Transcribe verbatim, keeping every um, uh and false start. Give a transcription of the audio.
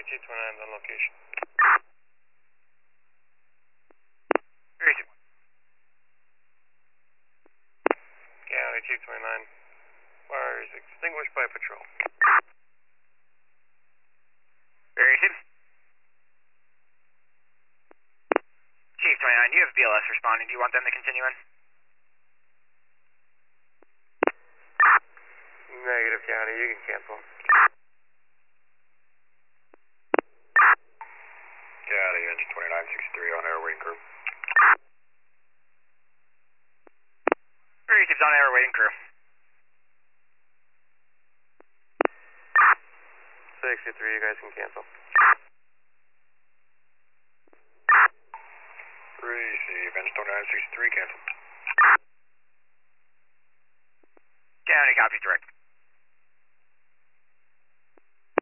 two twenty-nine on location. Receive. County two twenty-nine. Fire is extinguished by patrol. Receive. Chief twenty-nine, you have B L S responding. Do you want them to continue in? Negative, County. You can cancel. County, engine twenty-nine sixty-three on air waiting crew. Receive's on air waiting crew. sixty-three, you guys can cancel. Receive, engine twenty-nine sixty-three, cancel. County, copy direct.